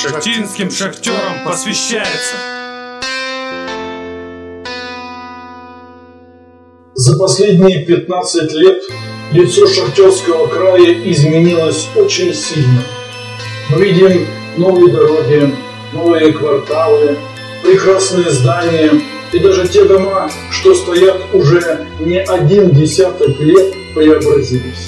шахтинским шахтерам посвящается. За последние 15 лет лицо Шахтерского края изменилось очень сильно. Мы видим новые дороги, новые кварталы, прекрасные здания и даже те дома, что стоят уже не один десяток лет, преобразились.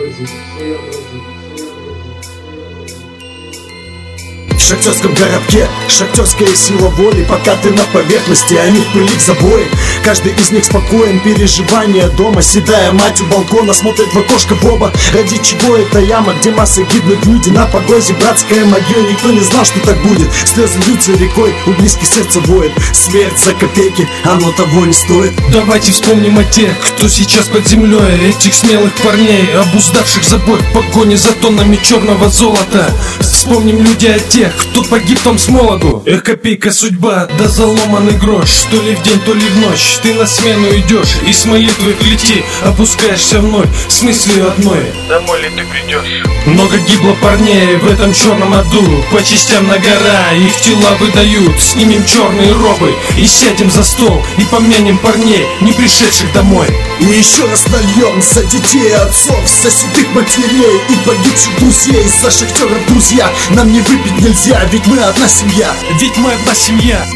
В шахтерском городке шахтерская сила воли. Пока ты на поверхности, они в пыли к забои. Каждый из них спокоен, переживания дома. Седая мать у балкона смотрит в окошко в оба. Ради чего эта яма, где массы гибнут люди? На погозе братская могила, никто не знал, что так будет. Слезы льются рекой, у близких сердце воет. Смерть за копейки, оно того не стоит. Давайте вспомним о тех, кто сейчас под землей. Этих смелых парней, обуздавших забой в погоне за тоннами черного золота. Вспомним люди о тех, кто погиб там с молоду. Эх, копейка судьба, да заломанный грош. То ли в день, то ли в ночь ты на смену идешь, и с молитвой в клети опускаешься вновь с мыслью одной: домой ли ты придешь? Много гибло парней в этом черном аду. По частям на гора их тела выдают. Снимем черные робы и сядем за стол, и помянем парней, не пришедших домой. И еще раз нальем за детей отцов, за седых матерей и погибших друзей. За шахтеров, друзья, нам не выпить нельзя, ведь мы одна семья. Ведь мы одна семья.